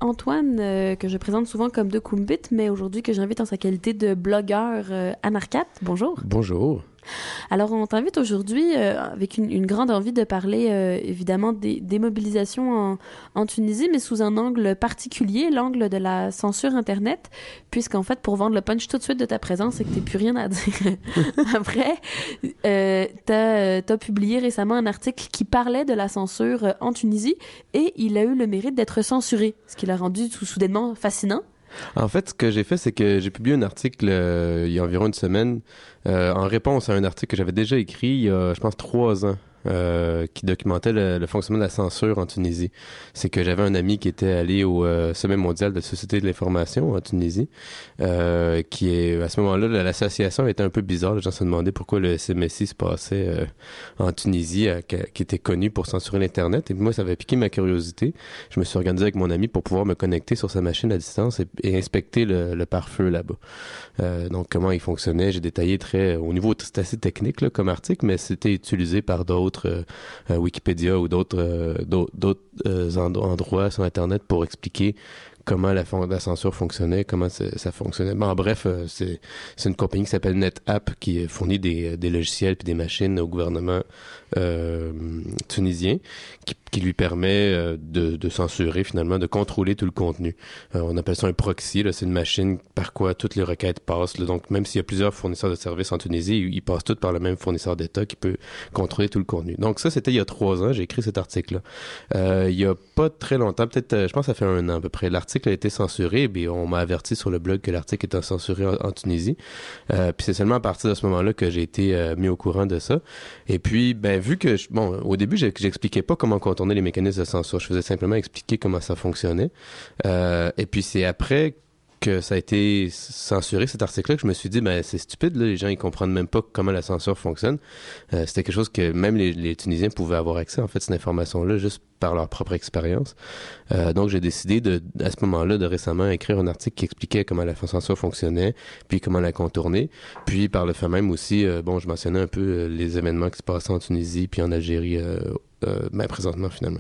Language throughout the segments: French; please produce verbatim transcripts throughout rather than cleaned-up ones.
Antoine, euh, que je présente souvent comme de Kumbit, mais aujourd'hui que j'invite en sa qualité de blogueur euh, anarchate. Bonjour. Bonjour. Alors, on t'invite aujourd'hui euh, avec une, une grande envie de parler, euh, évidemment, des, des mobilisations en, en Tunisie, mais sous un angle particulier, l'angle de la censure Internet, puisqu'en fait, pour vendre le punch tout de suite de ta présence et que t'aies plus rien à dire après, euh, t'as, t'as publié récemment un article qui parlait de la censure en Tunisie et il a eu le mérite d'être censuré, ce qui l'a rendu tout soudainement fascinant. En fait, ce que j'ai fait, c'est que j'ai publié un article euh, il y a environ une semaine euh, en réponse à un article que j'avais déjà écrit il y a, je pense, trois ans. Euh, qui documentait le, le fonctionnement de la censure en Tunisie. C'est que j'avais un ami qui était allé au euh, sommet mondial de la Société de l'information en Tunisie, euh, qui est, à ce moment-là, l'association était un peu bizarre. Les gens se demandaient pourquoi le S M S I se passait euh, en Tunisie, euh, qui était connu pour censurer l'Internet. Et moi, ça avait piqué ma curiosité. Je me suis organisé avec mon ami pour pouvoir me connecter sur sa machine à distance et, et inspecter le, le pare-feu là-bas. Euh, donc, comment il fonctionnait. J'ai détaillé très, au niveau, c'était assez technique là, comme article, mais c'était utilisé par d'autres Euh, euh, Wikipédia ou d'autres euh, d'autres, d'autres euh, endroits sur Internet pour expliquer comment la, la censure fonctionnait, comment ça fonctionnait. Bon, en bref, euh, c'est, c'est une compagnie qui s'appelle NetApp qui fournit des, des logiciels puis des machines au gouvernement euh, tunisien qui, qui lui permet euh, de, de censurer finalement, de contrôler tout le contenu. Euh, on appelle ça un proxy, là, c'est une machine par quoi toutes les requêtes passent. Là, donc, même s'il y a plusieurs fournisseurs de services en Tunisie, ils, ils passent tous par le même fournisseur d'État qui peut contrôler tout le contenu. Donc ça, c'était il y a trois ans, j'ai écrit cet article-là. Euh, il y a pas très longtemps, peut-être, euh, je pense que ça fait un an à peu près, l'article a été censuré, et on m'a averti sur le blog que l'article était censuré en, en Tunisie. Euh, puis c'est seulement à partir de ce moment-là que j'ai été euh, mis au courant de ça. Et puis, ben vu que, je, bon, au début, j'expliquais pas comment contourner les mécanismes de censure. Je faisais simplement expliquer comment ça fonctionnait. Euh, et puis c'est après que ça a été censuré, cet article-là, que je me suis dit, ben c'est stupide, là, les gens ils comprennent même pas comment la censure fonctionne. Euh, c'était quelque chose que même les, les Tunisiens pouvaient avoir accès, en fait, cette information-là, juste par leur propre expérience. Euh, donc j'ai décidé de, à ce moment-là, de récemment écrire un article qui expliquait comment la censure fonctionnait, puis comment la contourner. Puis par le fait même aussi, euh, bon, je mentionnais un peu euh, les événements qui se passaient en Tunisie, puis en Algérie, euh, euh, ben présentement finalement.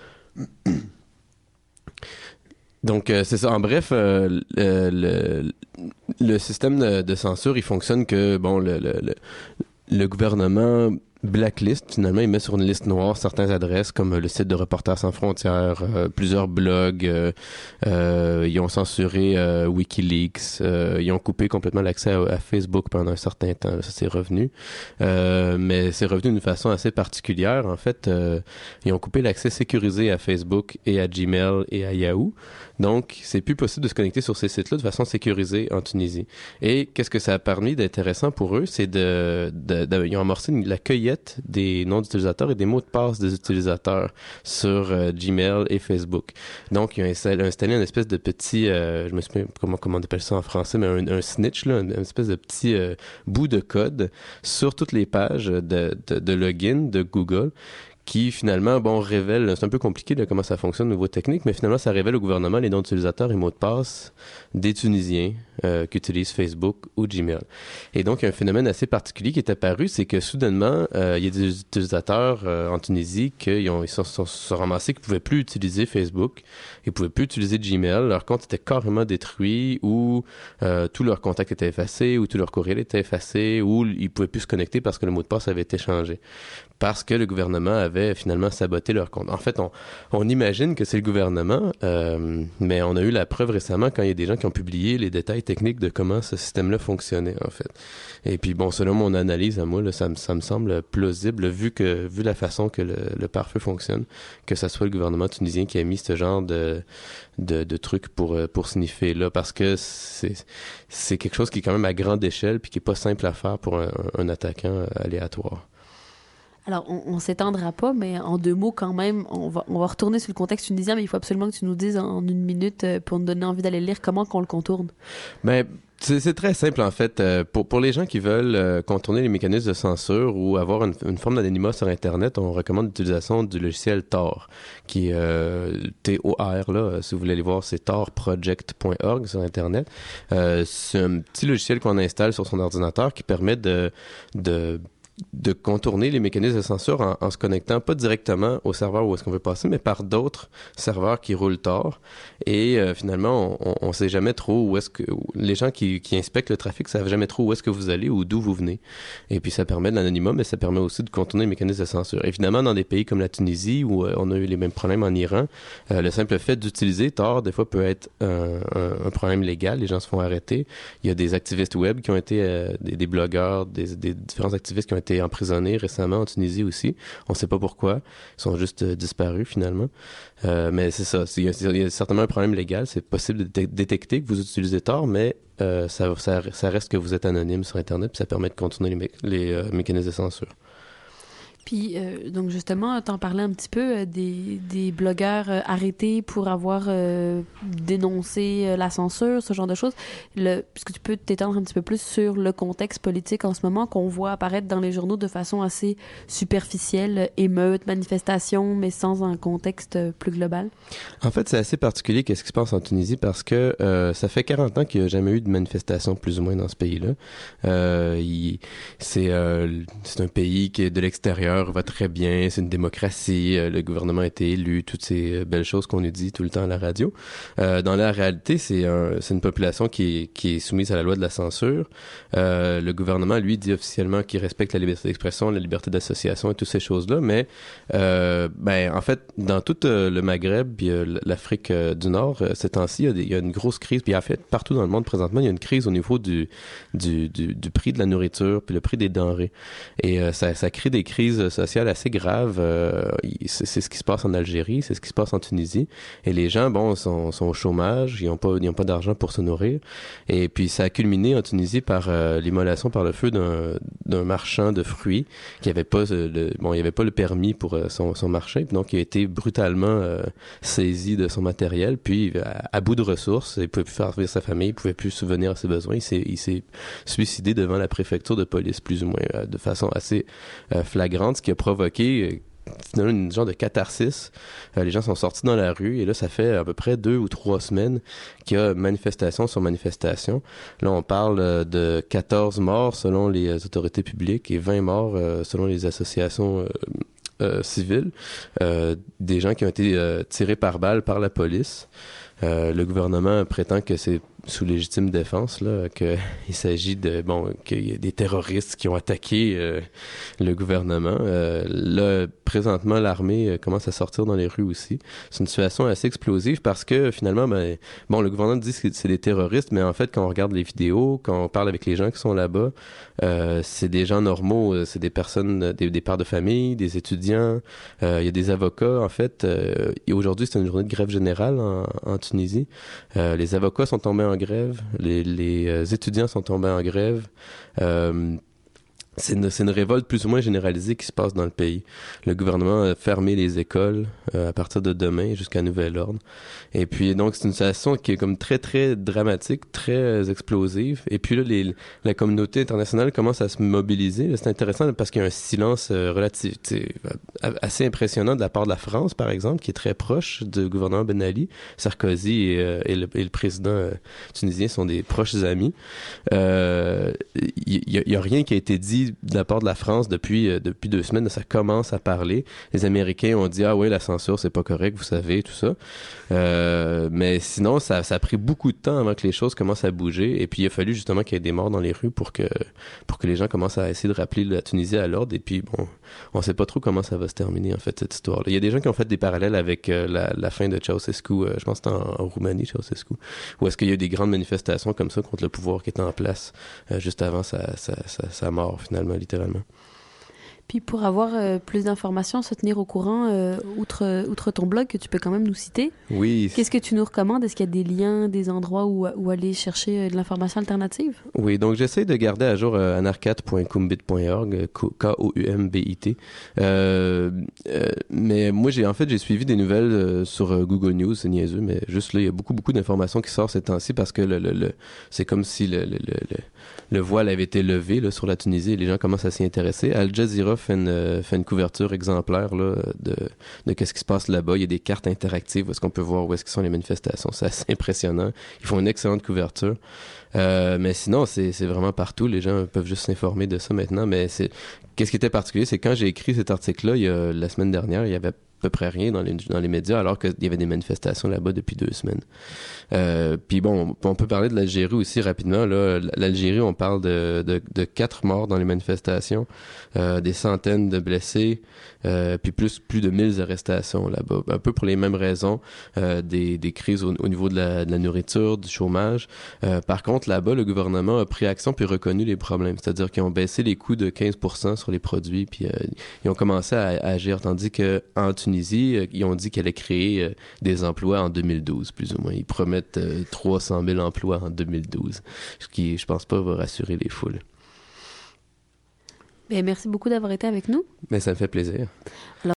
Donc, euh, c'est ça. En bref, euh, le, le, le système de, de censure, il fonctionne que, bon, le, le, le, le gouvernement blacklist, finalement, il met sur une liste noire certaines adresses, comme le site de Reporters sans frontières, euh, plusieurs blogs, euh, euh, ils ont censuré euh, Wikileaks, euh, ils ont coupé complètement l'accès à, à Facebook pendant un certain temps, ça c'est revenu, euh, mais c'est revenu d'une façon assez particulière, en fait, euh, ils ont coupé l'accès sécurisé à Facebook et à Gmail et à Yahoo, donc c'est plus possible de se connecter sur ces sites-là de façon sécurisée en Tunisie. Et qu'est-ce que ça a permis d'intéressant pour eux, c'est de, de, de ils ont amorcé une, la cueillette des noms d'utilisateurs et des mots de passe des utilisateurs sur euh, Gmail et Facebook. Donc, ils ont installé, installé une espèce de petit, euh, je me souviens comment, comment on appelle ça en français, mais un, un snitch, là, une, une espèce de petit euh, bout de code sur toutes les pages de, de, de login de Google qui finalement, bon, révèle, c'est un peu compliqué de comment ça fonctionne au niveau technique, mais finalement, ça révèle au gouvernement les noms d'utilisateurs et mots de passe des Tunisiens euh, qui utilisent Facebook ou Gmail. Et donc, il y a un phénomène assez particulier qui est apparu, c'est que soudainement, euh, il y a des utilisateurs euh, en Tunisie qui ont, ils sont, sont, sont ramassés qu'ils ne pouvaient plus utiliser Facebook, ils ne pouvaient plus utiliser Gmail, leur compte était carrément détruit, ou euh, tous leurs contacts étaient effacés, ou tout leur courriel était effacé, ou ils ne pouvaient plus se connecter parce que le mot de passe avait été changé. Parce que le gouvernement avait finalement saboté leur compte. En fait, on, on imagine que c'est le gouvernement, euh, mais on a eu la preuve récemment quand il y a des gens qui ont publié les détails techniques de comment ce système-là fonctionnait, en fait. Et puis, bon, selon mon analyse à moi, là, ça, me, ça me semble plausible, vu que vu la façon que le, le pare-feu fonctionne, que ça soit le gouvernement tunisien qui a mis ce genre de, de, de trucs pour, pour sniffer là, parce que c'est, c'est quelque chose qui est quand même à grande échelle puis qui est pas simple à faire pour un, un attaquant aléatoire. Alors, on, on s'étendra pas, mais en deux mots quand même, on va, on va retourner sur le contexte tunisien, mais il faut absolument que tu nous dises en une minute, euh, pour nous donner envie d'aller lire, comment qu'on le contourne. Ben, c'est, c'est très simple en fait. Euh, pour, pour les gens qui veulent euh, contourner les mécanismes de censure ou avoir une, une forme d'anonymat sur Internet, on recommande l'utilisation du logiciel Tor, qui est euh, T O R, là, si vous voulez aller voir, c'est tor project point org sur Internet. Euh, c'est un petit logiciel qu'on installe sur son ordinateur qui permet de... de de contourner les mécanismes de censure en, en se connectant pas directement au serveur où est-ce qu'on veut passer, mais par d'autres serveurs qui roulent tard. Et euh, finalement, on ne sait jamais trop où est-ce que... Les gens qui, qui inspectent le trafic savent jamais trop où est-ce que vous allez ou d'où vous venez. Et puis ça permet de l'anonymat, mais ça permet aussi de contourner les mécanismes de censure. Évidemment, dans des pays comme la Tunisie, où euh, on a eu les mêmes problèmes en Iran, euh, le simple fait d'utiliser Tor, des fois, peut être un, un, un problème légal. Les gens se font arrêter. Il y a des activistes web qui ont été... Euh, des, des blogueurs, des, des différents activistes qui ont été emprisonnés récemment en Tunisie aussi. On ne sait pas pourquoi. Ils sont juste euh, disparus, finalement. Euh, mais c'est ça. Il y, a, il y a certainement un problème légal. C'est possible de dé- détecter que vous utilisez Tor, mais euh, ça, ça, ça reste que vous êtes anonyme sur Internet, puis ça permet de contourner les, mé- les euh, mécanismes de censure. Puis, euh, donc justement, t'en parlais un petit peu euh, des, des blogueurs euh, arrêtés pour avoir euh, dénoncé euh, la censure, ce genre de choses. Le, puisque tu peux t'étendre un petit peu plus sur le contexte politique en ce moment qu'on voit apparaître dans les journaux de façon assez superficielle, émeutes, manifestations, mais sans un contexte plus global. En fait, c'est assez particulier qu'est-ce qui se passe en Tunisie parce que euh, ça fait quarante ans qu'il n'y a jamais eu de manifestation plus ou moins dans ce pays-là. Euh, il, c'est, euh, c'est un pays qui est de l'extérieur, va très bien, c'est une démocratie, euh, le gouvernement a été élu, toutes ces euh, belles choses qu'on nous dit tout le temps à la radio. Euh, dans la réalité, c'est, un, c'est une population qui est, qui est soumise à la loi de la censure. Euh, le gouvernement, lui, dit officiellement qu'il respecte la liberté d'expression, la liberté d'association et toutes ces choses-là, mais euh, ben en fait, dans tout euh, le Maghreb puis euh, l'Afrique euh, du Nord, euh, ces temps-ci, il y, a des, il y a une grosse crise, puis en fait, partout dans le monde présentement, il y a une crise au niveau du, du, du, du prix de la nourriture puis le prix des denrées. Et euh, ça, ça crée des crises sociale assez grave. Euh, c'est, c'est ce qui se passe en Algérie, c'est ce qui se passe en Tunisie. Et les gens, bon, sont, sont au chômage, ils n'ont pas, ils ont pas d'argent pour se nourrir. Et puis ça a culminé en Tunisie par euh, l'immolation par le feu d'un, d'un marchand de fruits qui avait pas le, bon, il avait pas le permis pour euh, son, son marché, donc il a été brutalement euh, saisi de son matériel. Puis à, à bout de ressources, il pouvait plus faire vivre sa famille, il pouvait plus subvenir à ses besoins. Il s'est, il s'est suicidé devant la préfecture de police, plus ou moins, euh, de façon assez euh, flagrante. Ce qui a provoqué euh, finalement une genre de catharsis. Euh, les gens sont sortis dans la rue et là, ça fait à peu près deux ou trois semaines qu'il y a manifestation sur manifestation. Là, on parle euh, de quatorze morts selon les euh, autorités publiques et vingt morts euh, selon les associations euh, euh, civiles. Euh, des gens qui ont été euh, tirés par balle par la police. Euh, le gouvernement prétend que c'est sous légitime défense, là, qu'il s'agit de, bon, qu'il y a des terroristes qui ont attaqué euh, le gouvernement. Euh, là, présentement, l'armée euh, commence à sortir dans les rues aussi. C'est une situation assez explosive parce que, finalement, ben, bon, le gouvernement dit que c'est des terroristes, mais en fait, quand on regarde les vidéos, quand on parle avec les gens qui sont là-bas, euh, c'est des gens normaux, c'est des personnes, des, des pères de famille, des étudiants, euh, il y a des avocats, en fait. Euh, et aujourd'hui, c'est une journée de grève générale en, en Tunisie. Euh, les avocats sont tombés en grève, les, les euh, étudiants sont tombés en grève. Euh, c'est une, c'est une révolte plus ou moins généralisée qui se passe dans le pays. Le gouvernement a fermé les écoles euh, à partir de demain jusqu'à nouvel ordre. Et puis donc c'est une situation qui est comme très très dramatique, très euh, explosive. Et puis là les, la communauté internationale commence à se mobiliser. Là, c'est intéressant parce qu'il y a un silence euh, relatif, assez impressionnant de la part de la France par exemple, qui est très proche du gouvernement Ben Ali. Sarkozy et, euh, et, le, et le président euh, tunisien sont des proches amis. Il euh, y, y, y a rien qui a été dit de la part de la France depuis euh, depuis deux semaines. Ça commence à parler. Les Américains ont dit ah oui, la censure c'est pas correct, vous savez, tout ça. Euh, mais sinon ça ça a pris beaucoup de temps avant que les choses commencent à bouger. Et puis il a fallu justement qu'il y ait des morts dans les rues pour que pour que les gens commencent à essayer de rappeler la Tunisie à l'ordre. Et puis bon, on sait pas trop comment ça va se terminer en fait cette histoire. Il y a des gens qui ont fait des parallèles avec euh, la la fin de Ceausescu. Euh, je pense que c'était en, en Roumanie, Ceausescu. Où est-ce qu'il y a eu des grandes manifestations comme ça contre le pouvoir qui était en place euh, juste avant sa sa sa, sa mort finalement, littéralement. Puis pour avoir euh, plus d'informations, se tenir au courant, euh, outre, outre ton blog que tu peux quand même nous citer, oui. Qu'est-ce que tu nous recommandes? Est-ce qu'il y a des liens, des endroits où, où aller chercher euh, de l'information alternative? Oui, donc j'essaie de garder à jour euh, anarcat point kumbit point org, K O U M B I T. Euh, euh, mais moi, j'ai en fait, j'ai suivi des nouvelles euh, sur euh, Google News, c'est niaiseux, mais juste là, il y a beaucoup, beaucoup d'informations qui sortent ces temps-ci parce que le, le, le, c'est comme si le, le, le, le voile avait été levé là, sur la Tunisie et les gens commencent à s'y intéresser. Al Jazeera fait une, fait une couverture exemplaire là, de, de qu'est-ce qui se passe là-bas. Il y a des cartes interactives où est-ce qu'on peut voir où est-ce que sont les manifestations. C'est assez impressionnant. Ils font une excellente couverture. Euh, mais sinon, c'est, c'est vraiment partout. Les gens peuvent juste s'informer de ça maintenant. Mais c'est qu'est-ce qui était particulier, c'est quand j'ai écrit cet article-là, il y a, la semaine dernière, il y avait à peu près rien dans les, dans les médias, alors qu'il y avait des manifestations là-bas depuis deux semaines. Euh, puis bon, on peut parler de l'Algérie aussi rapidement. Là, l'Algérie, on parle de, de, de quatre morts dans les manifestations, euh, des centaines de blessés, euh, puis plus plus de mille arrestations là-bas. Un peu pour les mêmes raisons, euh, des, des crises au, au niveau de la, de la nourriture, du chômage. Euh, par contre, là-bas, le gouvernement a pris action puis reconnu les problèmes. C'est-à-dire qu'ils ont baissé les coûts de quinze pour cent sur les produits, puis euh, ils ont commencé à, à agir. Tandis que en Tunisie, euh, ils ont dit qu'elle allait créer euh, des emplois en deux mille douze, plus ou moins. Ils promettent euh, trois cent mille emplois en deux mille douze, ce qui, je pense pas, va rassurer les foules. Bien, merci beaucoup d'avoir été avec nous. Mais ça me fait plaisir. Alors,